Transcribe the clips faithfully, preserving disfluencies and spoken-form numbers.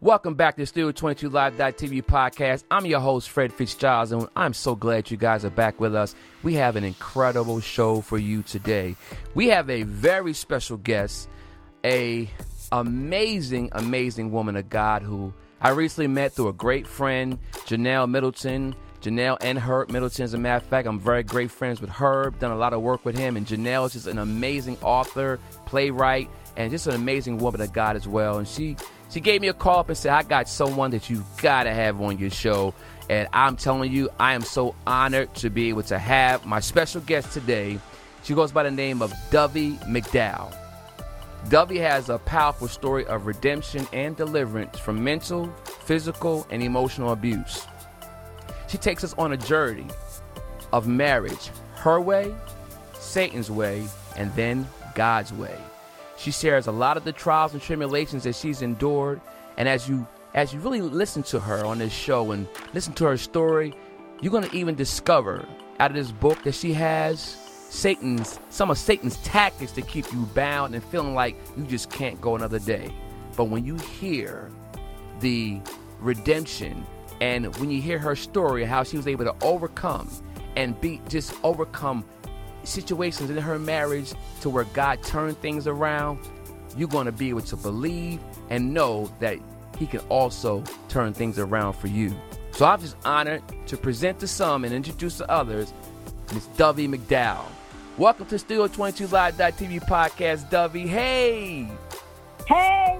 Welcome back to Studio twenty-two Live T V podcast. I'm your host, Fred Fitzgerald, and I'm so glad you guys are back with us. We have an incredible show for you today. We have a very special guest, a amazing, amazing woman of God who I recently met through a great friend, Janelle Middleton. Janelle and Herb Middleton, as a matter of fact, I'm very great friends with Herb, done a lot of work with him, and Janelle is just an amazing author, playwright, and just an amazing woman of God as well. And she She gave me a call up and said, I got someone that you got to have on your show. And I'm telling you, I am so honored to be able to have my special guest today. She goes by the name of Dovey McDowell. Dovey has a powerful story of redemption and deliverance from mental, physical, and emotional abuse. She takes us on a journey of marriage, her way, Satan's way, and then God's way. She shares a lot of the trials and tribulations that she's endured. And as you as you really listen to her on this show and listen to her story, you're going to even discover out of this book that she has Satan's some of Satan's tactics to keep you bound and feeling like you just can't go another day. But when you hear the redemption and when you hear her story, how she was able to overcome and be just overcome situations in her marriage to where God turned things around, you're going to be able to believe and know that he can also turn things around for you. So I'm just honored to present to some and introduce to others Miss Dovey McDowell. Welcome to Studio twenty-two Live T V podcast, Dovey. Hey! Hey!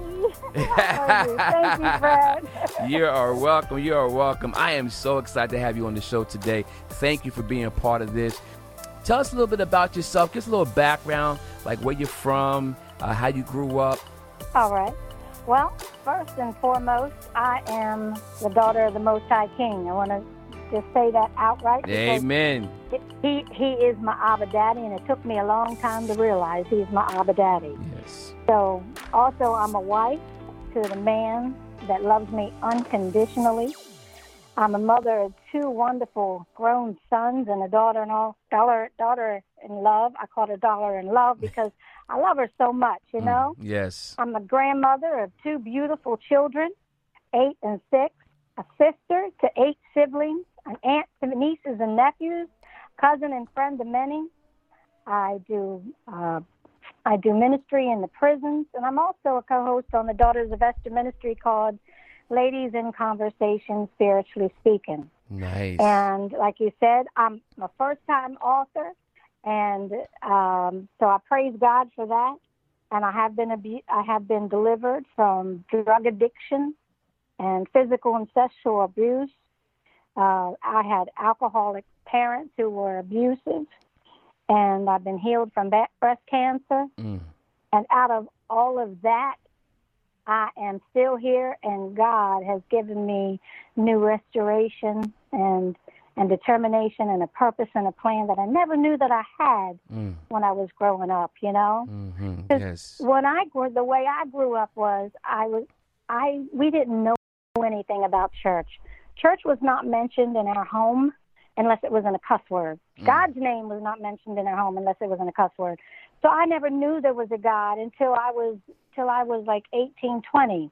Thank you, Fred. You are welcome. You are welcome. I am so excited to have you on the show today. Thank you for being a part of this. Tell us a little bit about yourself. Just a little background, like where you're from, uh, how you grew up. All right. Well, first and foremost, I am the daughter of the Most High King. I want to just say that outright. Amen. He he is my Abba Daddy, and it took me a long time to realize he's my Abba Daddy. Yes. So, also, I'm a wife to the man that loves me unconditionally. I'm a mother of two wonderful grown sons and a daughter-in-law, daughter, daughter in love. I call her daughter in love because I love her so much, you know? Mm, yes. I'm a grandmother of two beautiful children, eight and six, a sister to eight siblings, an aunt to nieces and nephews, cousin and friend to many. I do uh, I do ministry in the prisons, and I'm also a co-host on the Daughters of Esther ministry called Ladies in Conversation, Spiritually Speaking. Nice. And like you said, I'm a first-time author, and um, so I praise God for that. And I have been abu- I have been delivered from drug addiction and physical and sexual abuse. Uh, I had alcoholic parents who were abusive, and I've been healed from ba- breast cancer. Mm. And out of all of that, I am still here, and God has given me new restoration and and determination and a purpose and a plan that I never knew that I had mm. when I was growing up, you know? Mm-hmm. Yes. When I grew, the way I grew up was I was I we didn't know anything about church. Church was not mentioned in our home unless it was in a cuss word. Mm. God's name was not mentioned in our home unless it was in a cuss word. So I never knew there was a God until I was till I was like eighteen, twenty.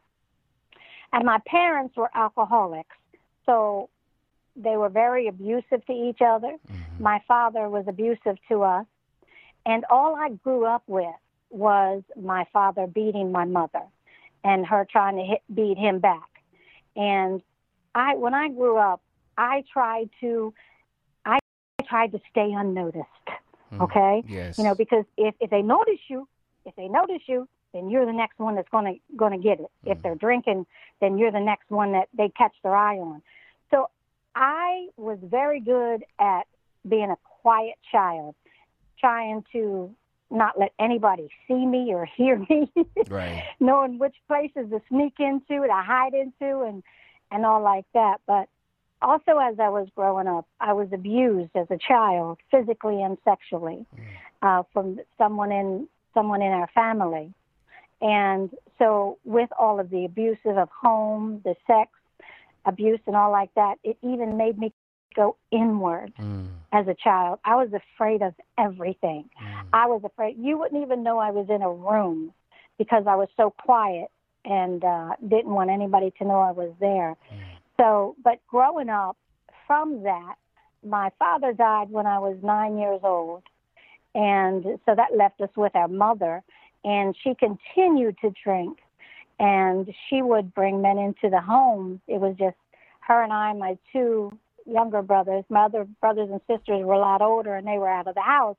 And my parents were alcoholics. So they were very abusive to each other. Mm-hmm. My father was abusive to us. And all I grew up with was my father beating my mother and her trying to hit, beat him back. And I, when I grew up, I tried to, I tried to stay unnoticed. Mm, okay? Yes. You know, because if, if they notice you, if they notice you, then you're the next one that's going to going to get it. Mm. If they're drinking, then you're the next one that they catch their eye on. So I was very good at being a quiet child, trying to not let anybody see me or hear me, right. knowing which places to sneak into, to hide into, and, and all like that. But also as I was growing up, I was abused as a child, physically and sexually, mm. uh, from someone in someone in our family. And so with all of the abuses of home, the sex abuse and all like that, it even made me go inward mm. as a child. I was afraid of everything. Mm. I was afraid. You wouldn't even know I was in a room because I was so quiet and uh, didn't want anybody to know I was there. Mm. So, but growing up from that, my father died when I was nine years old. And so that left us with our mother. And she continued to drink. And she would bring men into the home. It was just her and I, my two younger brothers. My other brothers and sisters were a lot older, and they were out of the house.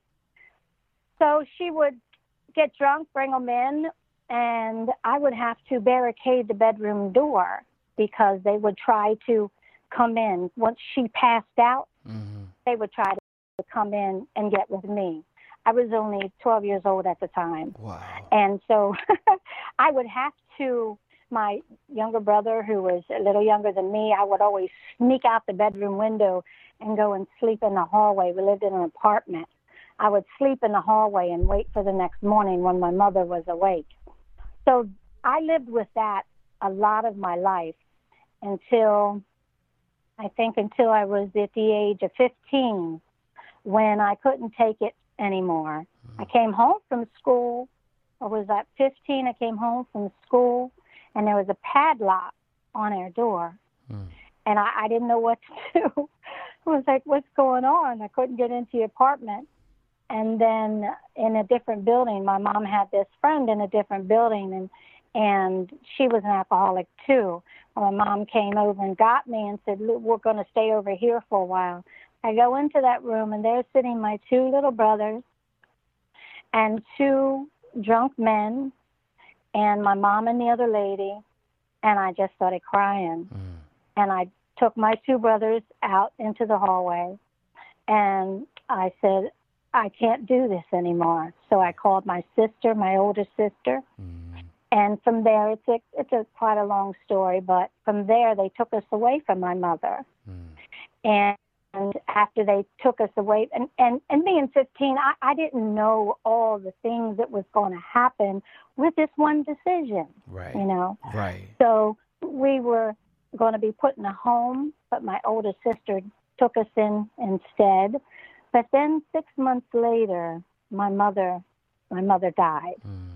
So she would get drunk, bring them in, and I would have to barricade the bedroom door because they would try to come in. Once she passed out, mm-hmm. they would try to come in and get with me. I was only twelve years old at the time. Wow. And so I would have to, my younger brother, who was a little younger than me, I would always sneak out the bedroom window and go and sleep in the hallway. We lived in an apartment. I would sleep in the hallway and wait for the next morning when my mother was awake. So I lived with that a lot of my life until, I think until I was at the age of fifteen, when I couldn't take it anymore. I came home from school. I was at fifteen. I came home from school, and there was a padlock on our door. Mm. And I, I didn't know what to do. I was like, what's going on? I couldn't get into the apartment. And then in a different building, my mom had this friend in a different building, and and she was an alcoholic too. My mom came over and got me and said, look, we're going to stay over here for a while. I go into that room, and there sitting my two little brothers and two drunk men and my mom and the other lady, and I just started crying. Mm. And I took my two brothers out into the hallway, and I said, I can't do this anymore. So I called my sister, my older sister, mm. and from there, it's a, it's a quite a long story, but from there, they took us away from my mother. Mm. And And after they took us away, and, and, and being fifteen, I, I didn't know all the things that was going to happen with this one decision. Right. You know? Right. So we were going to be put in a home, but my older sister took us in instead. But then six months later, my mother, my mother died. Mm.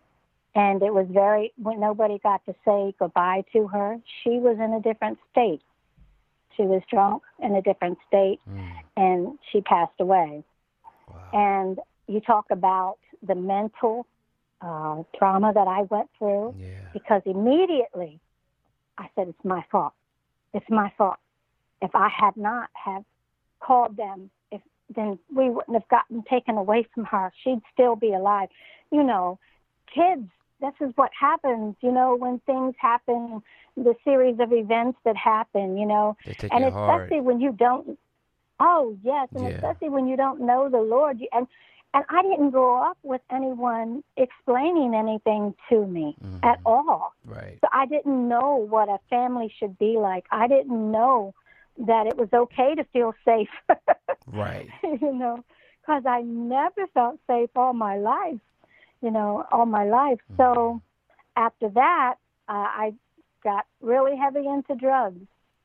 And it was very, when nobody got to say goodbye to her, she was in a different state. She was drunk in a different state, mm. and she passed away. Wow. And you talk about the mental uh, trauma that I went through, yeah. because immediately I said, it's my fault. It's my fault. If I had not have called them, if then we wouldn't have gotten taken away from her. She'd still be alive. You know, kids, this is what happens, you know, when things happen, the series of events that happen, you know, and especially hard. When you don't, oh, yes, and yeah. especially when you don't know the Lord. And and I didn't grow up with anyone explaining anything to me mm-hmm. at all. Right. So I didn't know what a family should be like. I didn't know that it was okay to feel safe. Right. You know, because I never felt safe all my life. you know, all my life. Mm-hmm. So after that, uh, I got really heavy into drugs.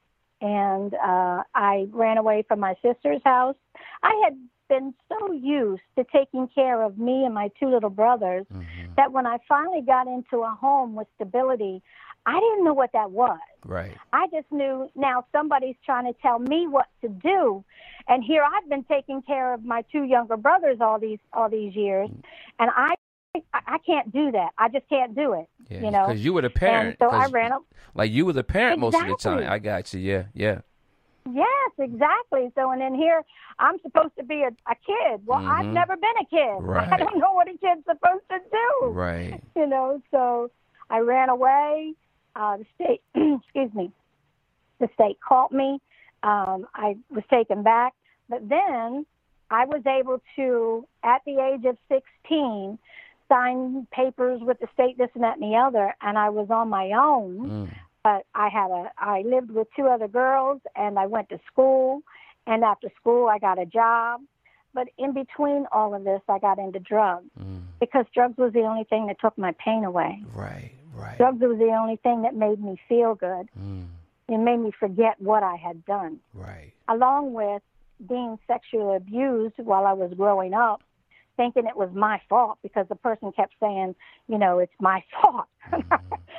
And uh, I ran away from my sister's house. I had been so used to taking care of me and my two little brothers mm-hmm. that when I finally got into a home with stability, I didn't know what that was. Right. I just knew now somebody's trying to tell me what to do. And here I've been taking care of my two younger brothers all these all these years, and I I can't do that. I just can't do it. Yeah, you know, because you were the parent. And so I ran up. Like you were the parent exactly. most of the time. I got you. Yeah, yeah. Yes, exactly. So, and then here I'm supposed to be a, a kid. Well, mm-hmm. I've never been a kid. Right. I don't know what a kid's supposed to do. Right. You know, so I ran away. Uh, the state, excuse me, the state caught me. Um, I was taken back. But then I was able to, at the age of sixteen, sign papers with the state, this and that and the other, and I was on my own. Mm. But I had a, I lived with two other girls, and I went to school, and after school I got a job. But in between all of this, I got into drugs mm. because drugs was the only thing that took my pain away. Right, right. Drugs was the only thing that made me feel good. Mm. It made me forget what I had done. Right. Along with being sexually abused while I was growing up, thinking it was my fault because the person kept saying, you know, it's my fault. Mm,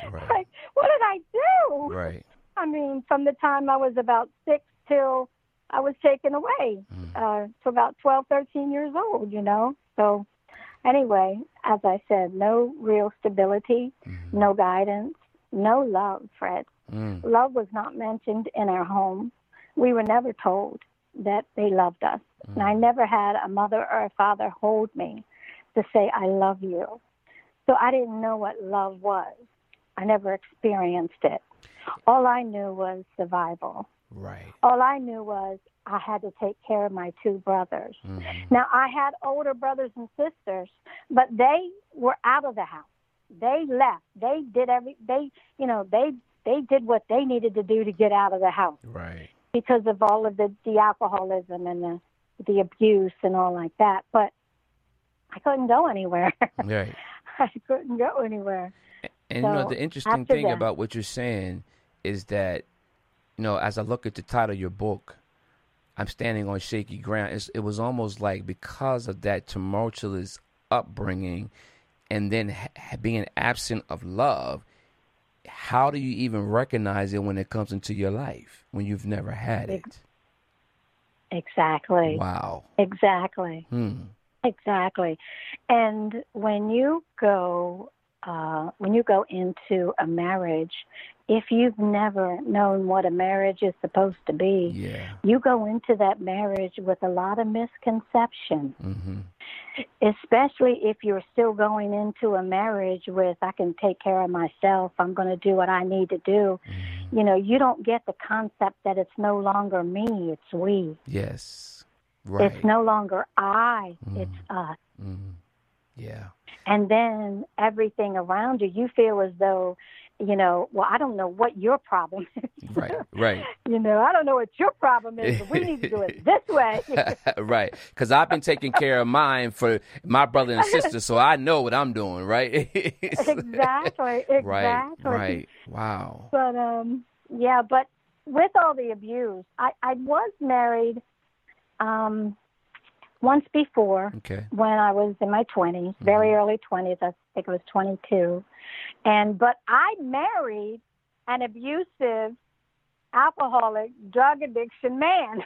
Right. Like, what did I do? Right. I mean, from the time I was about six till I was taken away, mm. uh, to about twelve, thirteen years old, you know. So anyway, as I said, no real stability, mm. no guidance, no love, Fred. Mm. Love was not mentioned in our home. We were never told that they loved us. Mm. And I never had a mother or a father hold me to say, I love you. So I didn't know what love was. I never experienced it. All I knew was survival. Right. All I knew was I had to take care of my two brothers. Mm-hmm. Now, I had older brothers and sisters, but they were out of the house. They left. They did every, they, you know, they, they did what they needed to do to get out of the house. Right. Because of all of the, the alcoholism and the, the abuse and all like that. But I couldn't go anywhere. Right. I couldn't go anywhere. And, so, you know, the interesting thing that, about what you're saying is that, you know, as I look at the title of your book, I'm standing on shaky ground. It's, it was almost like because of that tumultuous upbringing and then ha- being absent of love, how do you even recognize it when it comes into your life when you've never had it? Exactly. Wow. Exactly. Hmm. Exactly. And when you go uh, when you go into a marriage, if you've never known what a marriage is supposed to be, yeah. you go into that marriage with a lot of misconception. Mm-hmm. Especially if you're still going into a marriage with, I can take care of myself, I'm going to do what I need to do. Mm-hmm. You know, you don't get the concept that it's no longer me, it's we. Yes. Right. It's no longer I, mm-hmm. it's us. Mm-hmm. Yeah. And then everything around you, you feel as though, you know, well, I don't know what your problem is. Right, right. You know, I don't know what your problem is, but we need to do it this way. Right, because I've been taking care of mine for my brother and sister, so I know what I'm doing, right? Exactly, exactly. Right, right. Wow. But, um, yeah, but with all the abuse, I, I was married um, once before okay. when I was in my twenties, mm-hmm. very early twenties. I think it was twenty-two. And but I married an abusive, alcoholic, drug addiction man.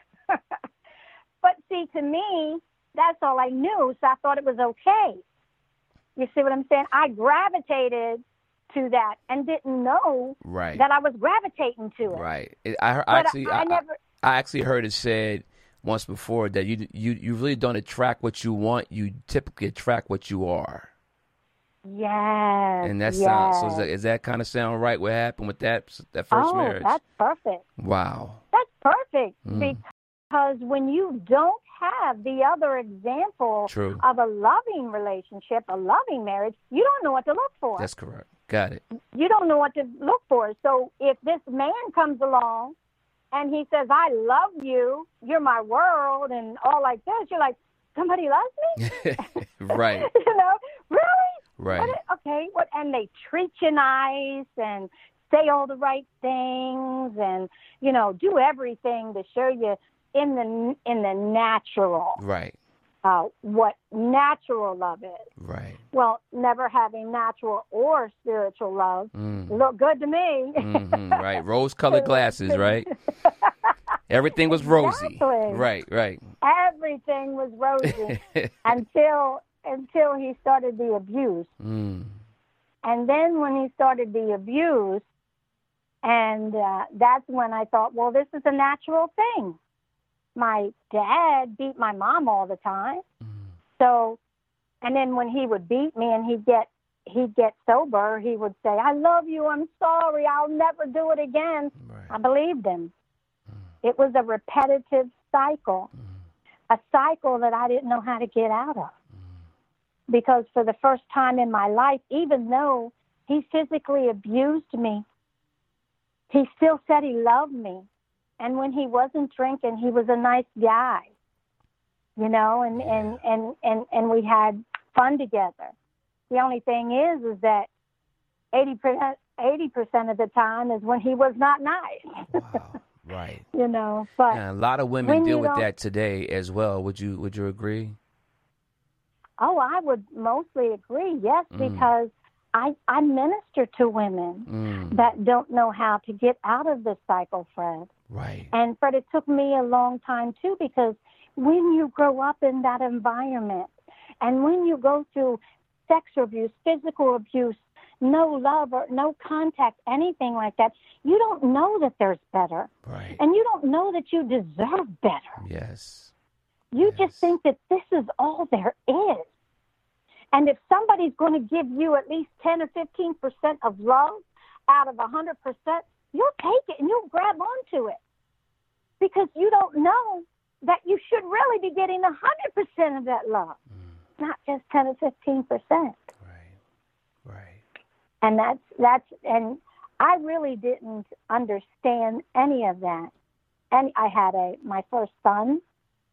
But see, to me, that's all I knew, so I thought it was okay. You see what I'm saying? I gravitated to that and didn't know right. that I was gravitating to it. Right. It, I, I actually, I, I, I, never, I actually heard it said once before that you you you really don't attract what you want. You typically attract what you are. Yes. And that yes. sounds, so is that, is that kind of sound right? What happened with that that first oh, marriage? That's perfect. Wow. That's perfect mm. because when you don't have the other example True. of a loving relationship, a loving marriage, you don't know what to look for. That's correct. Got it. You don't know what to look for. So if this man comes along and he says, I love you, you're my world, and all like this, you're like, somebody loves me? Right. You know, really? Right. What, okay. What? And they treat you nice and say all the right things and, you know, do everything to show you in the in the natural. Right. Uh, what natural love is. Right. Well, never having natural or spiritual love mm. looked good to me. mm-hmm, right. Rose-colored glasses, right? Everything was rosy. Exactly. Right, right. Everything was rosy until until he started the abuse. Mm. And then when he started the abuse, and uh, that's when I thought, well, this is a natural thing. My dad beat my mom all the time. Mm. So, and then when he would beat me and he'd get he'd get sober, he would say, I love you, I'm sorry, I'll never do it again. Right. I believed him. Mm. It was a repetitive cycle, mm. a cycle that I didn't know how to get out of. Mm. Because for the first time in my life, even though he physically abused me, he still said he loved me. And when he wasn't drinking, he was a nice guy, you know, and, yeah. and, and, and, and we had fun together. The only thing is, is that eighty percent, eighty percent of the time is when he was not nice. Wow. Right. You know, but yeah, a lot of women deal with that today as well. Would you, would you agree? Oh, I would mostly agree. Yes, mm. because I, I minister to women Mm. that don't know how to get out of this cycle, Fred. Right. And Fred, it took me a long time, too, because when you grow up in that environment and when you go through sex abuse, physical abuse, no love or no contact, anything like that, you don't know that there's better. Right. And you don't know that you deserve better. Yes. You Yes. just think that this is all there is. And if somebody's going to give you at least ten or fifteen percent of love out of one hundred percent, you'll take it and you'll grab onto it. Because you don't know that you should really be getting one hundred percent of that love, mm. not just ten or fifteen percent. Right, right. And that's, that's, and I really didn't understand any of that. And I had a, my first son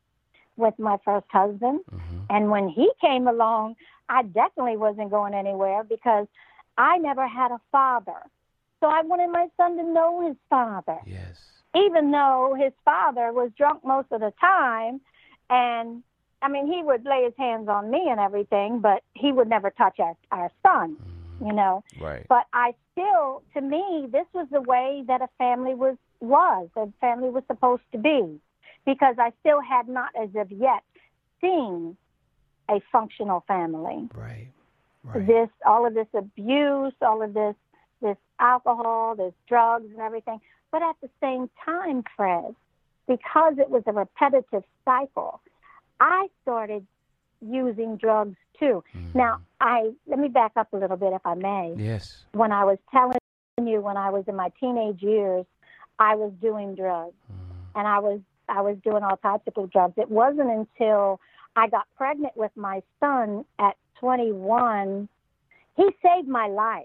with my first husband. Mm-hmm. And when he came along, I definitely wasn't going anywhere because I never had a father. So I wanted my son to know his father. Yes. Even though his father was drunk most of the time. And, I mean, he would lay his hands on me and everything, but he would never touch our, our son, mm. you know. Right. But I still, to me, this was the way that a family was, was, a family was supposed to be. Because I still had not, as of yet, seen a functional family. Right, right. This, all of this abuse, all of this, this alcohol, this drugs and everything. But at the same time, Fred, because it was a repetitive cycle, I started using drugs too. Mm-hmm. Now, I let me back up a little bit, if I may. Yes. When I was telling you, when I was in my teenage years, I was doing drugs, mm-hmm. and I was. I was doing all types of drugs. It wasn't until I got pregnant with my son at twenty-one. He saved my life.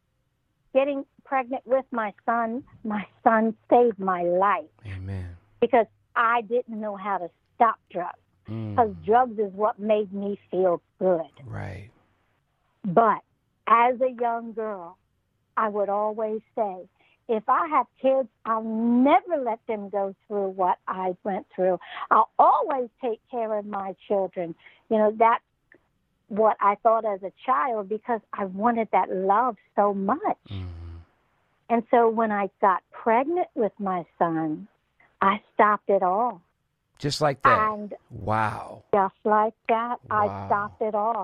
Getting pregnant with my son, my son saved my life. Amen. Because I didn't know how to stop drugs. Mm. Because drugs is what made me feel good. Right. But as a young girl, I would always say, if I have kids, I'll never let them go through what I went through. I'll always take care of my children. You know, that's what I thought as a child because I wanted that love so much. Mm-hmm. And so when I got pregnant with my son, I stopped it all. Just like that? And wow. Just like that, wow. I stopped it all.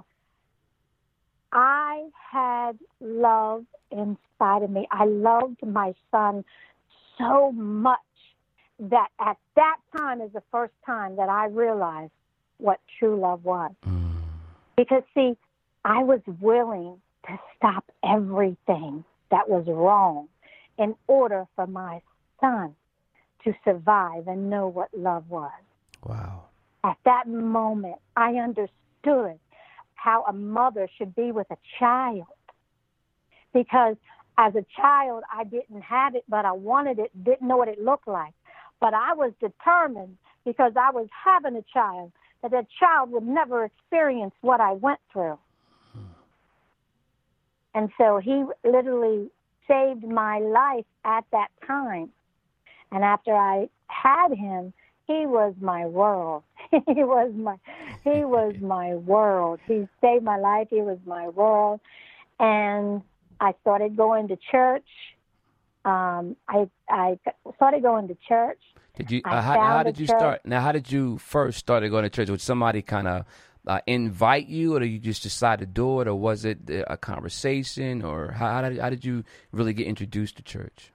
I had love inside of me. I loved my son so much that at that time is the first time that I realized what true love was. Mm. Because, see, I was willing to stop everything that was wrong in order for my son to survive and know what love was. Wow. At that moment, I understood how a mother should be with a child. Because as a child, I didn't have it, but I wanted it, didn't know what it looked like. But I was determined, because I was having a child, that that child would never experience what I went through. Hmm. And so he literally saved my life at that time. And after I had him, he was my world. he was my he was my world. He saved my life. He was my world. And I started going to church. Um, I I started going to church. Did you? Uh, how, how did you church. start? Now, how did you first started going to church? Would somebody kind of uh, invite you, or did you just decide to do it, or was it a conversation, or how, how did how did you really get introduced to church?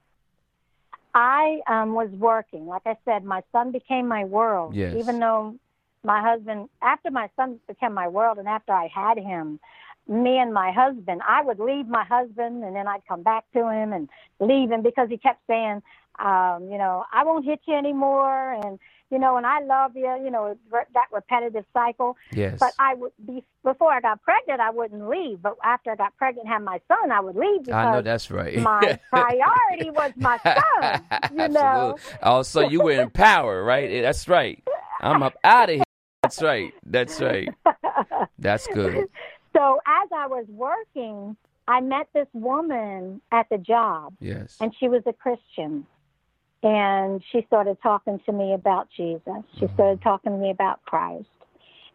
I um, was working. Like I said, my son became my world. Yes. Even though my husband, after my son became my world, and after I had him, me and my husband, I would leave my husband, and then I'd come back to him and leave him because he kept saying, um, you know, I won't hit you anymore, and you know, and I love you, you know, that repetitive cycle. Yes. But I would be, before I got pregnant, I wouldn't leave. But after I got pregnant and had my son, I would leave because I know that's right. my priority was my son, you know. Oh, so you were in power, right? That's right. I'm up out of here. That's right. That's right. That's good. So as I was working, I met this woman at the job. Yes. And she was a Christian. And she started talking to me about Jesus. She mm-hmm. started talking to me about Christ.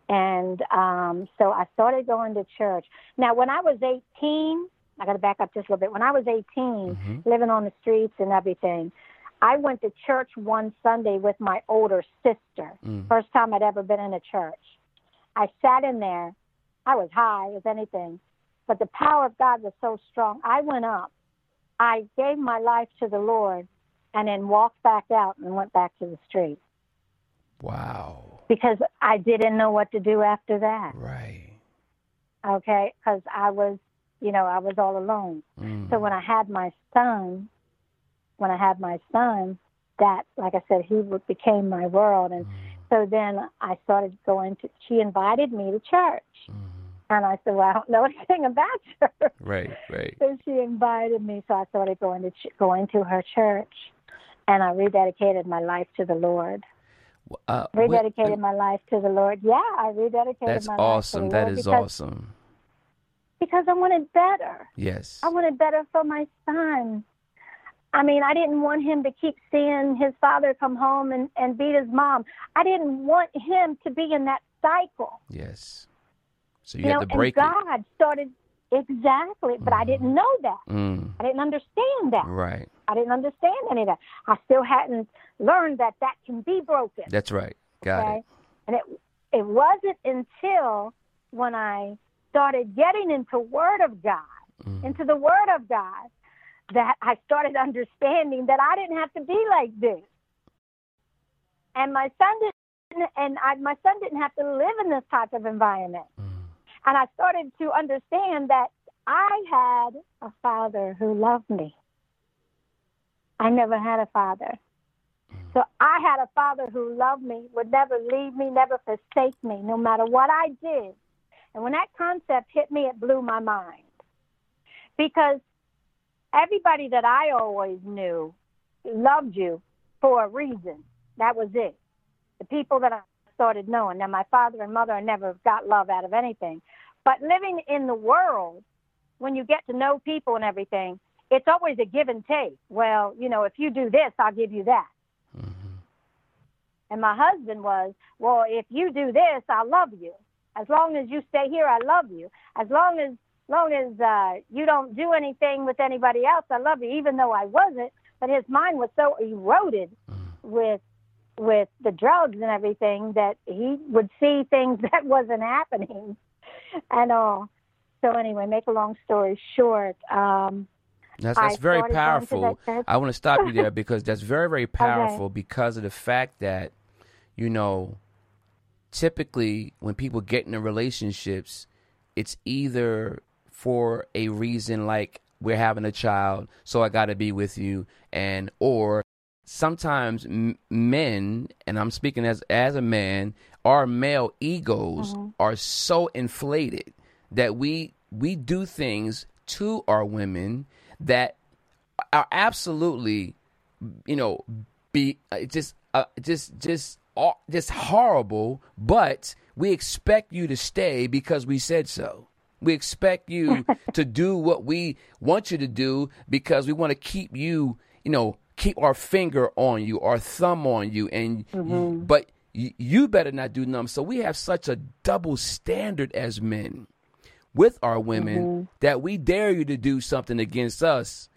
And um, so I started going to church. Now, when I was eighteen, I got to back up just a little bit. When I was eighteen, mm-hmm. living on the streets and everything, I went to church one Sunday with my older sister. Mm. First time I'd ever been in a church. I sat in there. I was high as anything, but the power of God was so strong. I went up. I gave my life to the Lord and then walked back out and went back to the street. Wow. Because I didn't know what to do after that. Right. Okay, because I was, you know, I was all alone. Mm. So when I had my son, when I had my son, that, like I said, he became my world. And mm. so then I started going to, she invited me to church. Mm. And I said, well, I don't know anything about church. Right, right. So she invited me, so I started going to ch- going to her church. And I rededicated my life to the Lord. Uh, rededicated we, my life to the Lord. Yeah, I rededicated that's my awesome. life to the That Lord. is because, awesome. Because I wanted better. Yes. I wanted better for my son. I mean, I didn't want him to keep seeing his father come home and, and beat his mom. I didn't want him to be in that cycle. Yes. So you, you had know, to break and it. God started, exactly, but mm. I didn't know that. Mm. I didn't understand that. Right. I didn't understand any of that. I still hadn't learned that that can be broken. That's right. Got okay? it. And it it wasn't until when I started getting into Word of God, mm. into the Word of God, that I started understanding that I didn't have to be like this. And my son didn't, and I, my son didn't have to live in this type of environment. Mm. And I started to understand that I had a father who loved me. I never had a father. So I had a father who loved me, would never leave me, never forsake me, no matter what I did. And when that concept hit me, it blew my mind. Because everybody that I always knew loved you for a reason. That was it. The people that I started knowing. Now, my father and mother, I never got love out of anything. But living in the world, when you get to know people and everything, it's always a give and take. Well, you know, if you do this, I'll give you that. Mm-hmm. And my husband was, well, if you do this, I love you. As long as you stay here, I love you. As long as long as uh, you don't do anything with anybody else, I love you, even though I wasn't. But his mind was so eroded mm-hmm. with with the drugs and everything that he would see things that wasn't happening and all. So anyway, make a long story short, um, That's, that's very powerful. That I want to stop you there because that's very, very powerful okay. because of the fact that, you know, typically when people get into relationships, it's either for a reason like we're having a child, so I got to be with you, and or sometimes m- men, and I'm speaking as as a man, our male egos mm-hmm. are so inflated that we we do things to our women that are absolutely, you know, be uh, just, uh, just, just, uh, just horrible. But we expect you to stay because we said so. We expect you to do what we want you to do because we want to keep you, you know, keep our finger on you, our thumb on you, and mm-hmm. but y- you better not do nothing. So we have such a double standard as men with our women mm-hmm. that we dare you to do something against us,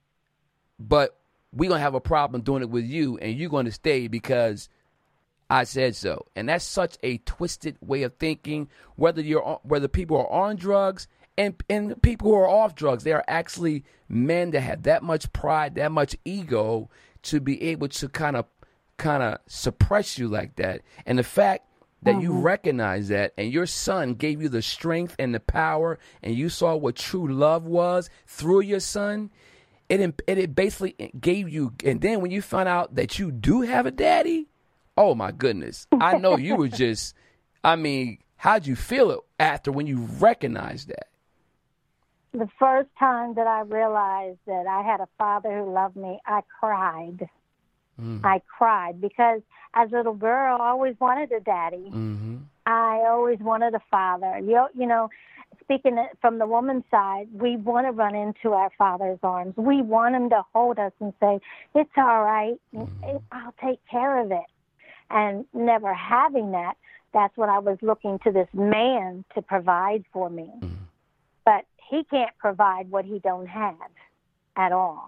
but we're going to have a problem doing it with you, and you're going to stay because I said so. And that's such a twisted way of thinking, whether you're on, whether people are on drugs and, and people who are off drugs. They are actually men that have that much pride, that much ego to be able to kind of kind of suppress you like that. And the fact that you recognize that and your son gave you the strength and the power and you saw what true love was through your son, it, it, it basically gave you. And then when you found out that you do have a daddy, oh, my goodness. I know you were just, I mean, how'd you feel it after when you recognized that? The first time that I realized that I had a father who loved me, I cried. Mm. I cried because as a little girl, I always wanted a daddy. Mm-hmm. I always wanted a father. You, you know, speaking from the woman's side, we want to run into our father's arms. We want him to hold us and say, it's all right. Mm-hmm. I'll take care of it. And never having that, that's when I was looking to this man to provide for me. Mm. But he can't provide what he don't have at all.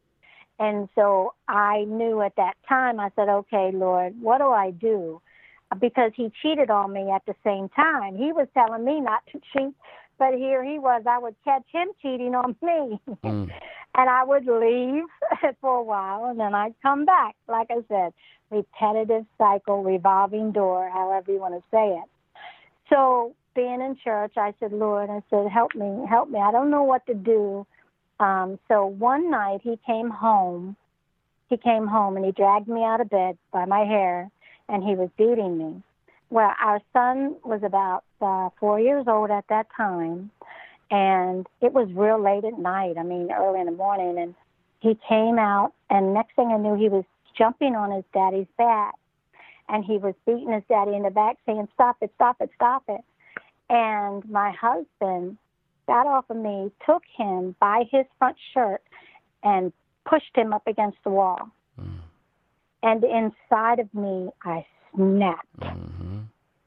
And so I knew at that time, I said, okay, Lord, what do I do? Because he cheated on me at the same time. He was telling me not to cheat, but here he was. I would catch him cheating on me. Mm. And I would leave for a while, and then I'd come back. Like I said, repetitive cycle, revolving door, however you want to say it. So being in church, I said, Lord, I said, help me, help me. I don't know what to do. Um, so one night he came home. He came home, and he dragged me out of bed by my hair, and he was beating me. Well, our son was about uh, four years old at that time, and it was real late at night, I mean, early in the morning, and he came out, and next thing I knew, he was jumping on his daddy's back, and he was beating his daddy in the back, saying, stop it, stop it, stop it. And my husband got off of me, took him by his front shirt, and pushed him up against the wall. Mm. And inside of me, I snapped. Mm-hmm.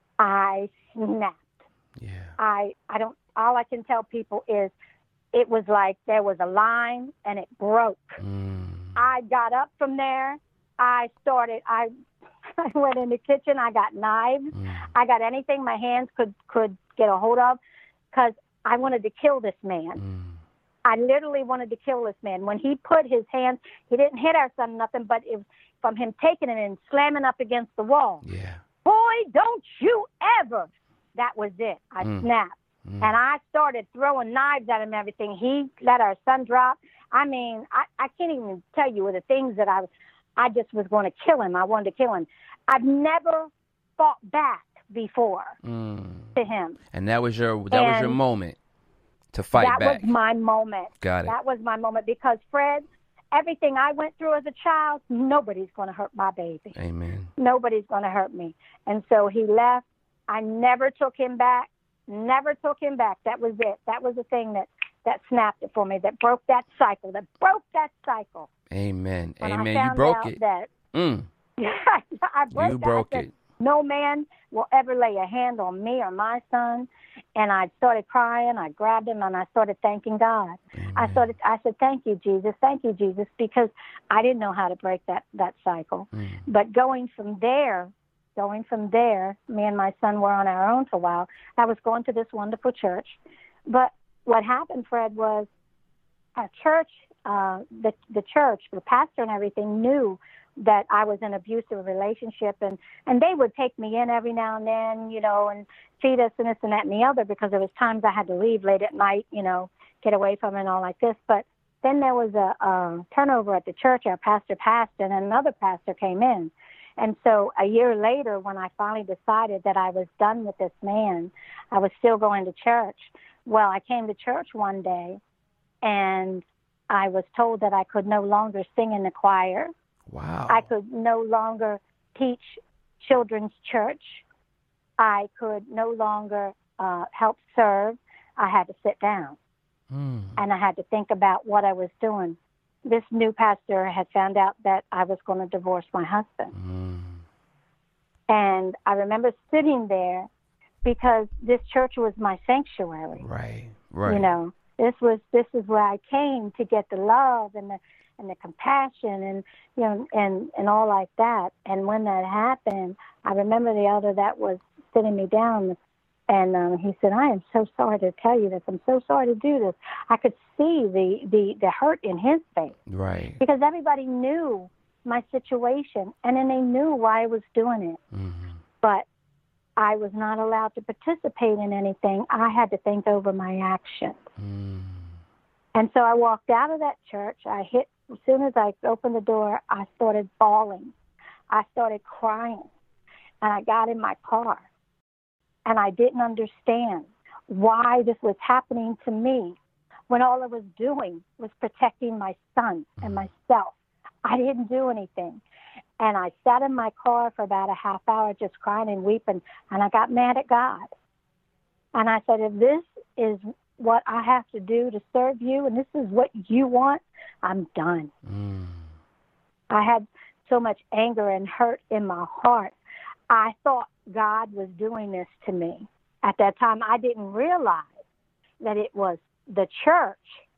I snapped. Yeah. I, I don't, all I can tell people is it was like there was a line and it broke. Mm. I got up from there. I started, I, I went in the kitchen. I got knives. Mm. I got anything my hands could, could get a hold of because I wanted to kill this man. Mm. I literally wanted to kill this man. When he put his hands, he didn't hit our son nothing, but it was from him taking it and slamming up against the wall. Yeah. Boy, don't you ever. That was it. I mm. snapped. Mm. And I started throwing knives at him and everything. He let our son drop. I mean, I, I can't even tell you the things that I, I just was going to kill him. I wanted to kill him. I've never fought back before mm. to him. And that was your that and was your moment to fight that back. That was my moment. Got it. That was my moment because, Fred, everything I went through as a child, nobody's going to hurt my baby. Amen. Nobody's going to hurt me. And so he left. I never took him back. Never took him back. That was it. That was the thing that, that snapped it for me, that broke that cycle, that broke that cycle. Amen. When Amen. I you broke it. That, mm. I broke you that. broke I said, it. No man will ever lay a hand on me or my son. And I started crying. I grabbed him and I started thanking God. Amen. I started. I said, "Thank you, Jesus. Thank you, Jesus," because I didn't know how to break that that cycle. Mm. But going from there, going from there, me and my son were on our own for a while. I was going to this wonderful church, but what happened, Fred, was our church, uh, the the church, the pastor and everything knew that I was in an abusive relationship, and, and they would take me in every now and then, you know, and feed us and this and that and the other, because there was times I had to leave late at night, you know, get away from it and all like this. But then there was a, a turnover at the church. Our pastor passed, and another pastor came in. And so a year later, when I finally decided that I was done with this man, I was still going to church. Well, I came to church one day, and I was told that I could no longer sing in the choir. Wow. I could no longer teach children's church. I could no longer uh, help serve. I had to sit down. Mm. And I had to think about what I was doing. This new pastor had found out that I was going to divorce my husband. Mm. And I remember sitting there because this church was my sanctuary. Right, right. You know, this was this is where I came to get the love and the and the compassion and, you know, and, and all like that. And when that happened, I remember the elder that was sitting me down, and um, he said, "I am so sorry to tell you this. I'm so sorry to do this." I could see the, the, the hurt in his face. Right. Because everybody knew my situation, and then they knew why I was doing it. Mm-hmm. But I was not allowed to participate in anything. I had to think over my actions. Mm. And so I walked out of that church. I hit, as soon as I opened the door, I started bawling. I started crying. And I got in my car. And I didn't understand why this was happening to me when all I was doing was protecting my son and myself. I didn't do anything. And I sat in my car for about a half hour just crying and weeping, and I got mad at God. And I said, if this is what I have to do to serve you, and this is what you want, I'm done. Mm. I had so much anger and hurt in my heart. I thought God was doing this to me. At that time, I didn't realize that it was the church.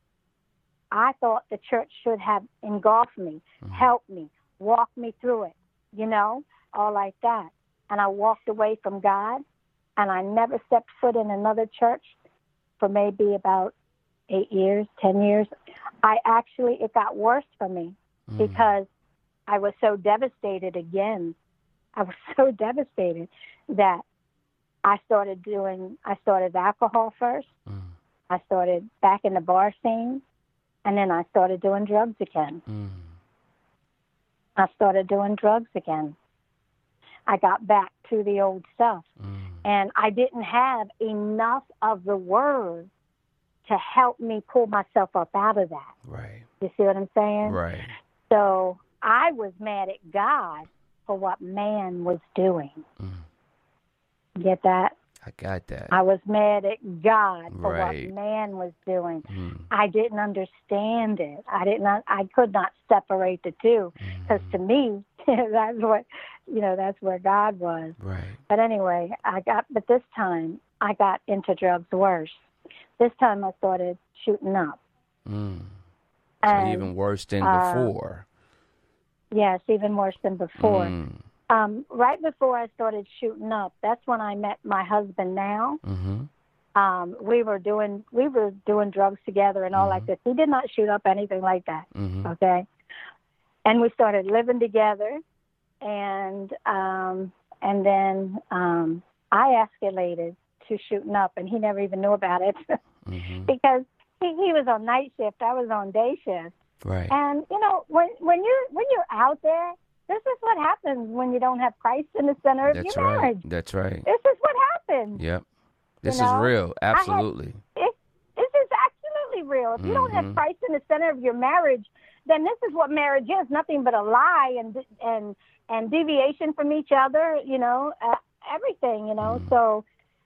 I thought the church should have engulfed me, mm-hmm. helped me, walked me through it, you know, all like that. And I walked away from God, and I never stepped foot in another church for maybe about eight years, ten years. I actually, it got worse for me mm. because I was so devastated again. I was so devastated that I started doing, I started alcohol first. Mm. I started back in the bar scene, and then I started doing drugs again. Mm. I started doing drugs again. I got back to the old stuff. Mm. And I didn't have enough of the word to help me pull myself up out of that. Right. You see what I'm saying? Right. So I was mad at God for what man was doing. Mm. Get that? I got that. I was mad at God for right. what man was doing. Mm. Mm-hmm. I didn't understand it. I didn't. I could not separate the two because mm-hmm. to me, that's what you know. That's where God was. Right. But anyway, I got. But this time, I got into drugs worse. This time, I started shooting up. Mm. So and, even worse than uh, before. Yes, even worse than before. Mm. Um, right before I started shooting up, that's when I met my husband now. Mm-hmm. Um, we were doing we were doing drugs together and all mm-hmm. like this. He did not shoot up anything like that. Mm-hmm. Okay, and we started living together, and um, and then um, I escalated to shooting up, and he never even knew about it mm-hmm. because he, he was on night shift, I was on day shift. Right. And you know when when you're when you're out there. This is what happens when you don't have Christ in the center of That's your right. marriage. That's right. This is what happens. Yep. This you know? is real. Absolutely. Had, it, this is absolutely real. If you mm-hmm. don't have Christ in the center of your marriage, then this is what marriage is, nothing but a lie and and and deviation from each other, you know, uh, everything, you know. Mm. So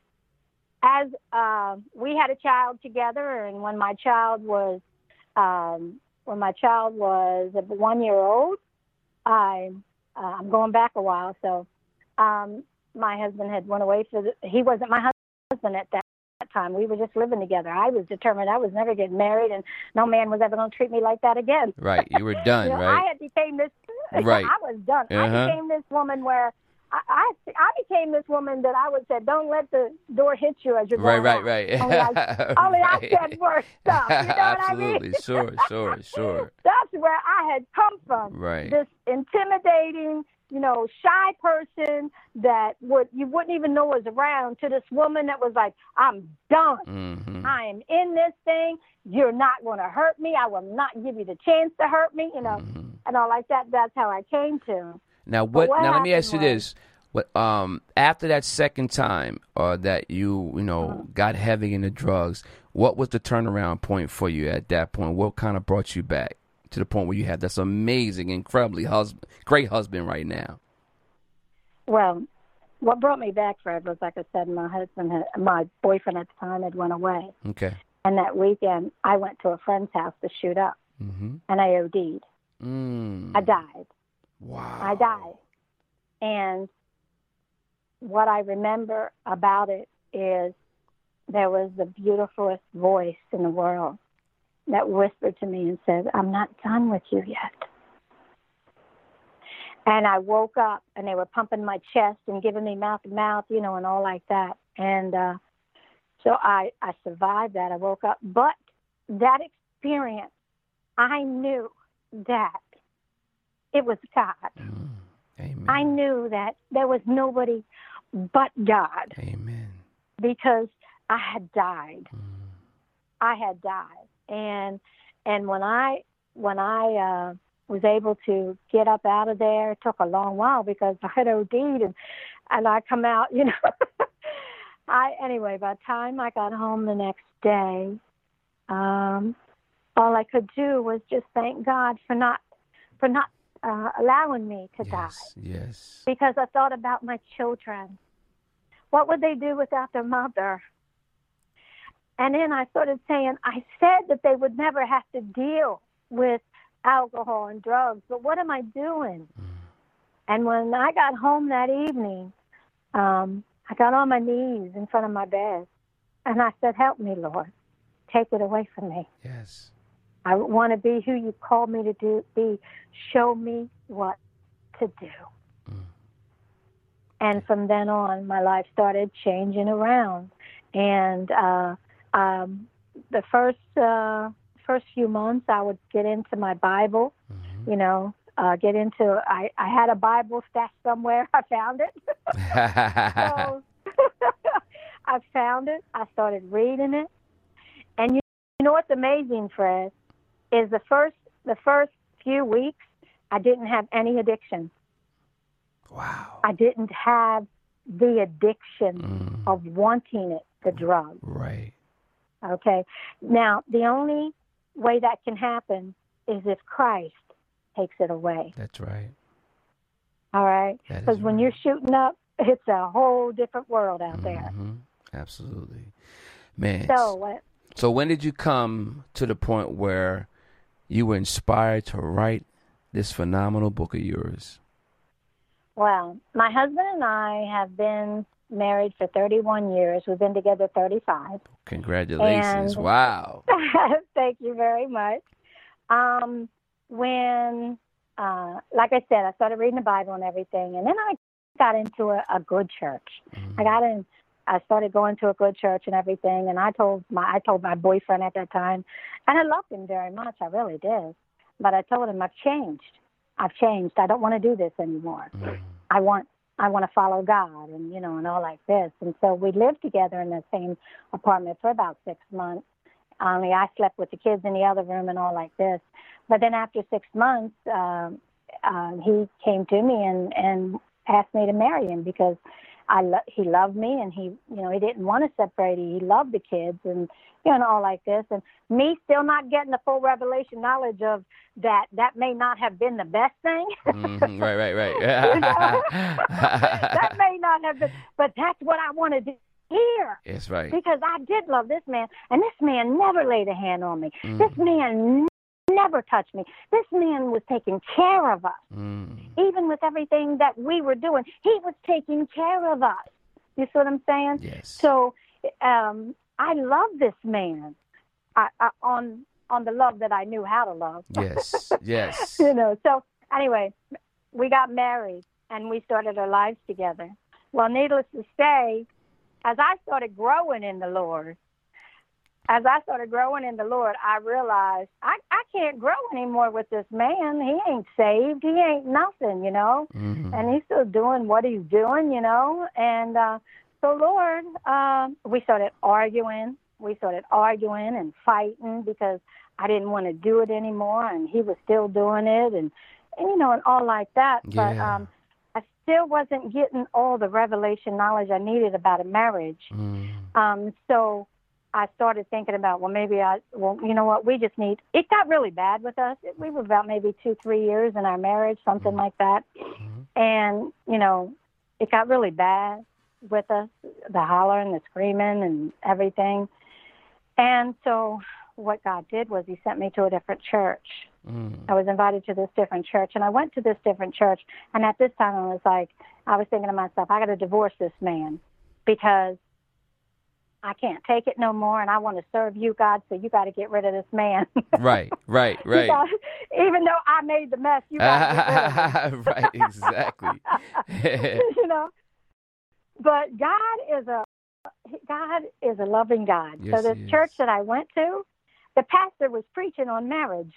as uh, we had a child together, and when my child was um, when my child was one year old, I, uh, I'm going back a while, so um, my husband had went away for the, he wasn't my husband at that, that time. We were just living together. I was determined I was never getting married, and no man was ever going to treat me like that again. Right, you were done, you know, right? I had became this, right. I was done. Uh-huh. I became this woman where, I, I I became this woman that I would say, don't let the door hit you as you're going Right, out. right, right. Only I, only right. I said worse stuff. You know Absolutely, what I mean? sure, sure, sure. That's where I had come from. Right. This intimidating, you know, shy person that would you wouldn't even know was around, to this woman that was like, I'm done. Mm-hmm. I am in this thing. You're not going to hurt me. I will not give you the chance to hurt me, you know, mm-hmm. and all like that. That's how I came to. Now, what? what now, let me ask you was, this: What? Um, after that second time, uh, that you, you know, uh-huh. got heavy into drugs, what was the turnaround point for you at that point? What kind of brought you back to the point where you have this amazing, incredibly husband, great husband right now? Well, what brought me back, Fred, was like I said, my husband, had, my boyfriend at the time, had went away. Okay. And that weekend, I went to a friend's house to shoot up, mm-hmm. and I O D'd. Mm. I died. Wow. I died. And what I remember about it is there was the beautifulest voice in the world that whispered to me and said, I'm not done with you yet. And I woke up, and they were pumping my chest and giving me mouth to mouth, you know, and all like that. And uh, so I, I survived that. I woke up. But that experience, I knew that it was God. Mm, amen. I knew that there was nobody but God. Amen. Because I had died. Mm. I had died. And and when I when I uh, was able to get up out of there, it took a long while because I had O D'd, and and I come out, you know. I anyway, by the time I got home the next day, um, all I could do was just thank God for not for not uh, allowing me to yes, die. Yes. Because I thought about my children. What would they do without their mother? And then I started saying, I said that they would never have to deal with alcohol and drugs, but what am I doing? Mm. And when I got home that evening, um, I got on my knees in front of my bed, and I said, help me, Lord. Take it away from me. Yes. I want to be who you called me to do, be. Show me what to do. Mm. And from then on, my life started changing around. And uh, um, the first uh, first few months, I would get into my Bible, mm-hmm. you know, uh, get into, I, I had a Bible stashed somewhere. I found it. So, I found it. I started reading it. And you, you know what's amazing, Fred, is the first the first few weeks, I didn't have any addiction. Wow. I didn't have the addiction mm. of wanting it, the drug. Right. Okay. Now, the only way that can happen is if Christ takes it away. That's right. All right? Because when right. you're shooting up, it's a whole different world out mm-hmm. there. Absolutely. Man. So, uh, so when did you come to the point where you were inspired to write this phenomenal book of yours? Well, my husband and I have been married for thirty-one years. We've been together thirty-five. Congratulations. And wow. Thank you very much. Um, when, uh, like I said, I started reading the Bible and everything, and then I got into a, a good church. Mm-hmm. I got in, I started going to a good church and everything, and I told my, I told my boyfriend at that time, and I loved him very much. I really did. But I told him, I've changed. I've changed. I don't want to do this anymore. Mm. I want I want to follow God and, you know, and all like this. And so we lived together in the same apartment for about six months. Only I slept with the kids in the other room and all like this. But then after six months, um, uh, he came to me and, and asked me to marry him because I lo- he loved me and he, you know, he didn't want to separate. He loved the kids and, you know, and all like this. And me still not getting the full revelation knowledge of that that may not have been the best thing. mm-hmm. Right, right, right. You know? That may not have been, but that's what I wanted to hear. That's right. Because I did love this man, and this man never laid a hand on me. Mm. This man never touched me. This man was taking care of us. Mm. Even with everything that we were doing, he was taking care of us. You see what I'm saying? Yes. So um, I love this man I, I, on on the love that I knew how to love. Yes, yes. You know, so anyway, we got married and we started our lives together. Well, needless to say, as I started growing in the Lord, as I started growing in the Lord, I realized I, I can't grow anymore with this man. He ain't saved. He ain't nothing, you know. Mm-hmm. And he's still doing what he's doing, you know. And uh, so, Lord, uh, we started arguing. We started arguing and fighting because I didn't want to do it anymore, and he was still doing it, and, and you know, and all like that. Yeah. But um, I still wasn't getting all the revelation knowledge I needed about a marriage. Mm. Um, so I started thinking about, well, maybe I, well, you know what, we just need, it got really bad with us. It, we were about maybe two, three years in our marriage, something mm. like that. Mm-hmm. And, you know, it got really bad with us, the hollering, the screaming and everything. And so what God did was he sent me to a different church. Mm. I was invited to this different church, and I went to this different church. And at this time, I was like, I was thinking to myself, I got to divorce this man because I can't take it no more, and I want to serve you, God, so you got to get rid of this man. Right, right, right. Gotta, even though I made the mess, you got to get rid of him. Right, exactly. You know, but God is a God is a loving God. Yes, so this church that I went to, the pastor was preaching on marriage.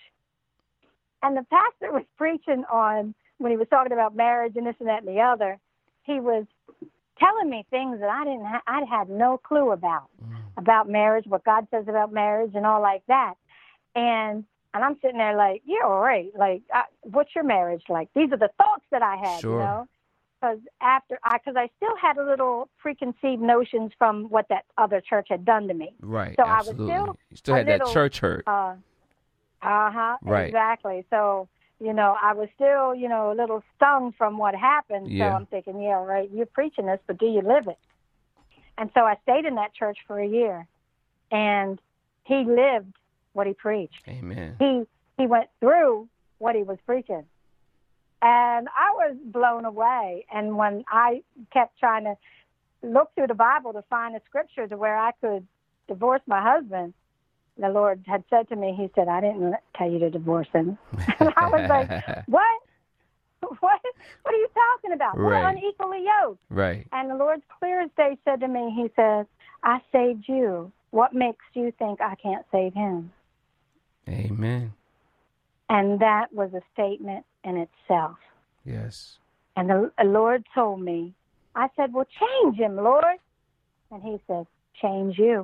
And the pastor was preaching on, when he was talking about marriage and this and that and the other, he was telling me things that I didn't, ha- I had no clue about, mm. about marriage, what God says about marriage and all like that. And and I'm sitting there like, yeah, all right. Like, I, what's your marriage like? These are the thoughts that I had, sure. you know? Because after, I, because I still had a little preconceived notions from what that other church had done to me. Right, so absolutely. I was still you still had little, that church hurt. Uh, uh-huh, right. Exactly. So, you know, I was still, you know, a little stung from what happened. Yeah. So I'm thinking, yeah, right, you're preaching this, but do you live it? And so I stayed in that church for a year, and he lived what he preached. Amen. He he went through what he was preaching. And I was blown away. And when I kept trying to look through the Bible to find a scripture to where I could divorce my husband, the Lord had said to me, he said, I didn't tell you to divorce him. And I was like, what? What? What are you talking about? Right. We're unequally yoked. Right. And the Lord clear as day said to me, he says, I saved you. What makes you think I can't save him? Amen. And that was a statement in itself. Yes. And the, the Lord told me, I said, well, change him, Lord. And he said, change you.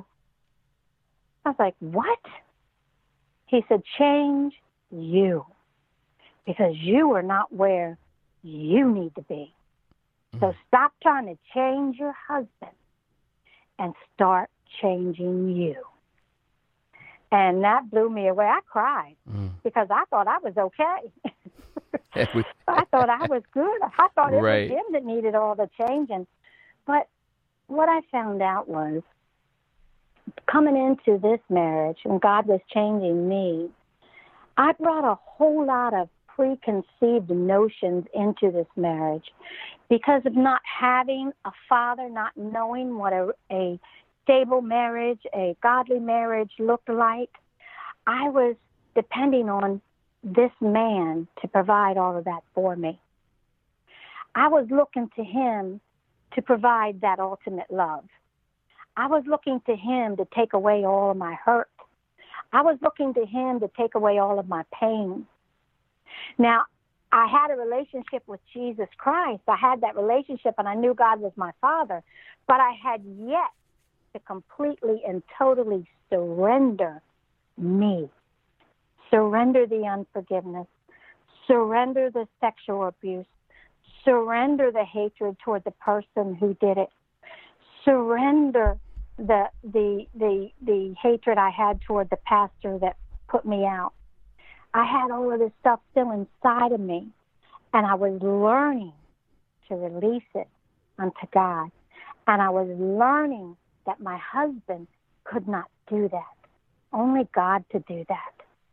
I was like, what? He said, change you. Because you are not where you need to be. So stop trying to change your husband and start changing you. And that blew me away. I cried mm. because I thought I was okay. I thought I was good. I thought it right. was him that needed all the changing. But what I found out was coming into this marriage, and God was changing me, I brought a whole lot of preconceived notions into this marriage because of not having a father, not knowing what a, a stable marriage, a godly marriage looked like. I was depending on this man to provide all of that for me. I was looking to him to provide that ultimate love. I was looking to him to take away all of my hurt. I was looking to him to take away all of my pain. Now, I had a relationship with Jesus Christ. I had that relationship, and I knew God was my Father. But I had yet to completely and totally surrender me, surrender the unforgiveness, surrender the sexual abuse, surrender the hatred toward the person who did it, surrender the the the the hatred I had toward the pastor that put me out. I had all of this stuff still inside of me, and I was learning to release it unto God. And I was learning that my husband could not do that. Only God could do that.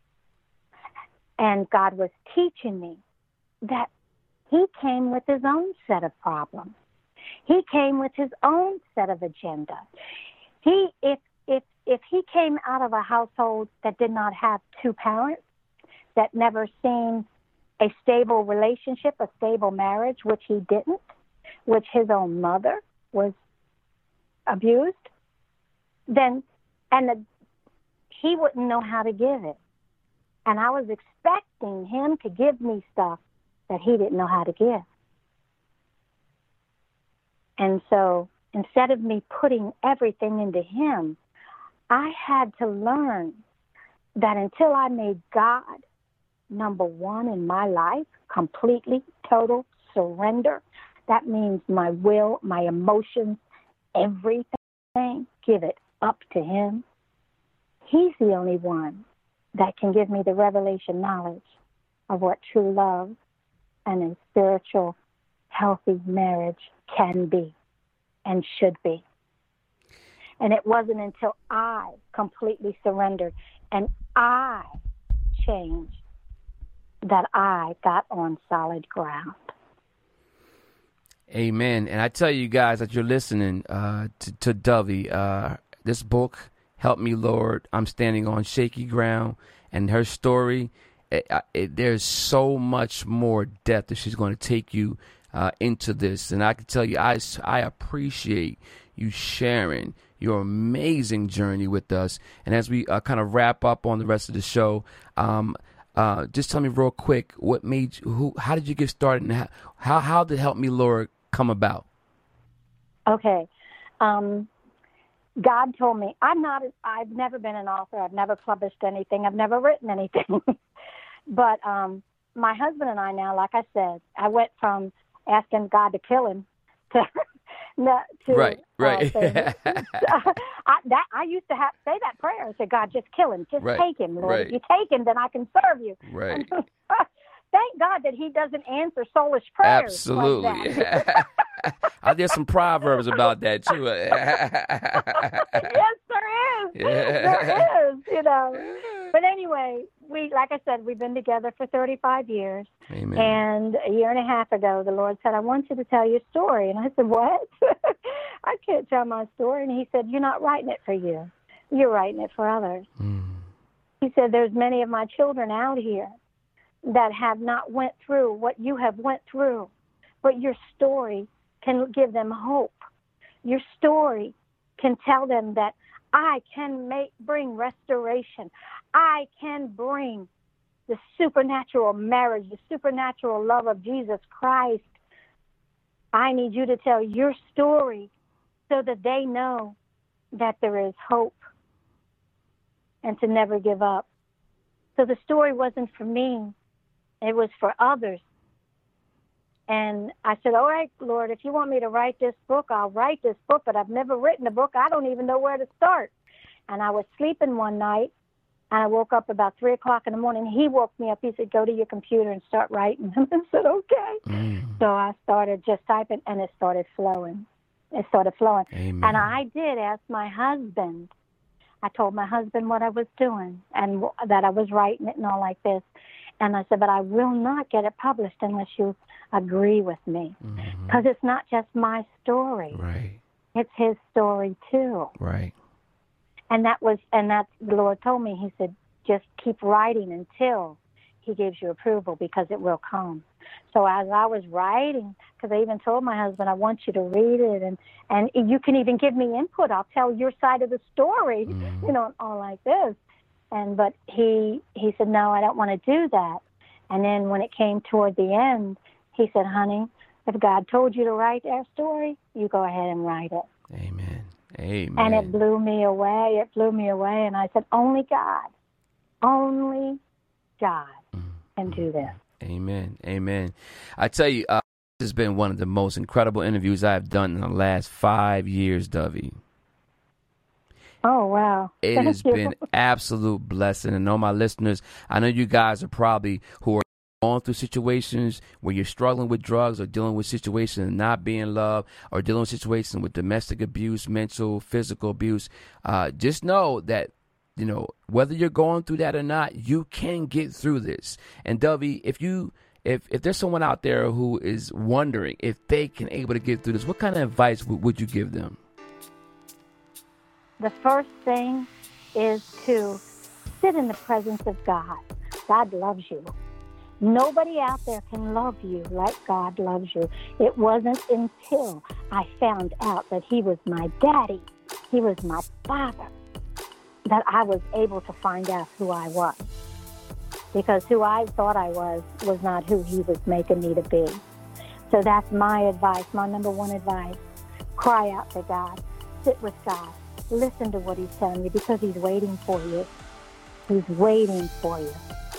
And God was teaching me that he came with his own set of problems. He came with his own set of agenda. He, if if if he came out of a household that did not have two parents, that never seen a stable relationship, a stable marriage, which he didn't, which his own mother was abused, then, and the, he wouldn't know how to give it. And I was expecting him to give me stuff that he didn't know how to give. And so instead of me putting everything into him, I had to learn that until I made God number one in my life, completely, total surrender, that means my will, my emotions, everything, give it up to him. He's the only one that can give me the revelation knowledge of what true love and a spiritual, healthy marriage can be and should be. And it wasn't until I completely surrendered and I changed that I got on solid ground. Amen. And I tell you guys that you're listening uh, to, to Dovey, uh, this book, Help Me, Lord, I'm Standing on Shaky Ground, and her story, it, it, there's so much more depth that she's going to take you uh, into this. And I can tell you, I, I appreciate you sharing your amazing journey with us. And as we uh, kind of wrap up on the rest of the show, um, uh, just tell me real quick, what made you, who, how did you get started, and how, how, how did Help Me, Lord come about? Okay. Um, God told me, I'm not, I've never been an author. I've never published anything. I've never written anything. But um, my husband and I now, like I said, I went from asking God to kill him to, to right, right. Uh, saying, I, that, I used to have say that prayer and say, God, just kill him. Just right, take him, Lord. right. If you take him, then I can serve you. Right. Thank God that he doesn't answer soulish prayers. Absolutely. Like that. Uh, there's some proverbs about that, too. Yes, there is. Yeah. There is, you know. But anyway, we, like I said, we've been together for thirty-five years. Amen. And a year and a half ago, the Lord said, I want you to tell your story. And I said, what? I can't tell my story. And he said, you're not writing it for you. You're writing it for others. Mm. He said, there's many of my children out here that have not went through what you have went through. But your story can give them hope. Your story can tell them that I can make bring restoration. I can bring the supernatural marriage, the supernatural love of Jesus Christ. I need you to tell your story so that they know that there is hope and to never give up. So the story wasn't for me. It was for others. And I said, all right, Lord, if you want me to write this book, I'll write this book, but I've never written a book. I don't even know where to start. And I was sleeping one night, and I woke up about three o'clock in the morning. He woke me up. He said, go to your computer and start writing. And I said, okay. Mm. So I started just typing, and it started flowing. It started flowing. Amen. And I did ask my husband. I told my husband what I was doing and that I was writing it and all like this. And I said, but I will not get it published unless you agree with me. Because mm-hmm. it's not just my story. Right. It's his story, too. Right. And that was, and that the Lord told me, he said, just keep writing until he gives you approval because it will come. So as I was writing, because I even told my husband, I want you to read it, and, and you can even give me input. I'll tell your side of the story, mm-hmm. you know, all like this. And but he he said, no, I don't want to do that. And then when it came toward the end, he said, honey, if God told you to write our story, you go ahead and write it. Amen. Amen. And it blew me away. It blew me away. And I said, only God, only God mm-hmm. can do this. Amen. Amen. I tell you, uh, this has been one of the most incredible interviews I've done in the last five years, Dovey. Oh, wow. It Thank has you. been absolute blessing. And all my listeners, I know you guys are probably who are going through situations where you're struggling with drugs or dealing with situations of not being loved or dealing with situations with domestic abuse, mental, physical abuse. Uh, just know that, you know, whether you're going through that or not, you can get through this. And Dovey, if you if if there's someone out there who is wondering if they can able to get through this, what kind of advice w- would you give them? The first thing is to sit in the presence of God. God loves you. Nobody out there can love you like God loves you. It wasn't until I found out that he was my daddy, he was my father, that I was able to find out who I was. Because who I thought I was was not who he was making me to be. So that's my advice, my number one advice. Cry out to God. Sit with God. Listen to what he's telling you because he's waiting for you. He's waiting for you.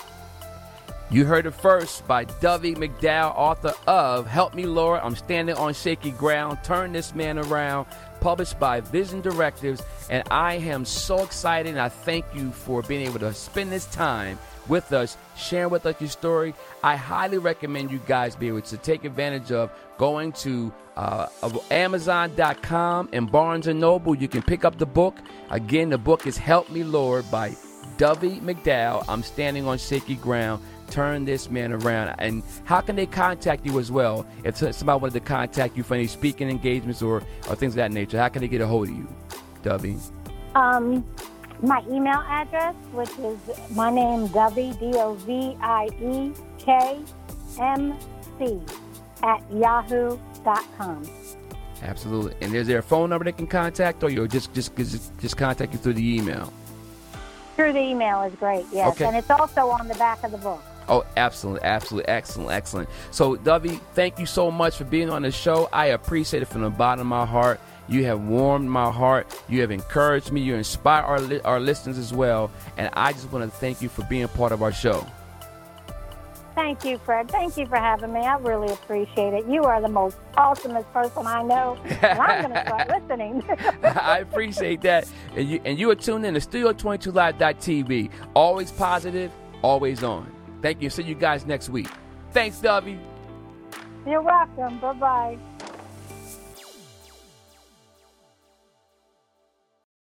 You heard it first by Dovey McDowell, author of Help Me, Lord, I'm Standing on Shaky Ground, Turn This Man Around, published by Vision Directives. And I am so excited, and I thank you for being able to spend this time with us, sharing with us your story. I highly recommend you guys be able to take advantage of going to uh, Amazon dot com and Barnes and Noble. You can pick up the book. Again, the book is Help Me, Lord by Dovey McDowell, I'm Standing on Shaky Ground, Turn This Man Around. And how can they contact you as well? If somebody wanted to contact you for any speaking engagements or, or things of that nature, how can they get a hold of you, Dovey? Um, my email address, which is my name, Dovey, D O V I E K M C, at yahoo dot com. Absolutely. And is there a phone number they can contact, or you'll just, just, just, just contact you through the email? Through the email is great, yes. Okay. And it's also on the back of the book. Oh, absolutely, absolutely, excellent, excellent. So, Dovey, thank you so much for being on the show. I appreciate it from the bottom of my heart. You have warmed my heart. You have encouraged me. You inspire our, li- our listeners as well. And I just want to thank you for being part of our show. Thank you, Fred. Thank you for having me. I really appreciate it. You are the most awesomest person I know, and I'm going to start listening. I appreciate that. And you, and you are tuned in to Studio twenty-two Live dot T V. Always positive, always on. Thank you. See you guys next week. Thanks, Dovey. You're welcome. Bye-bye.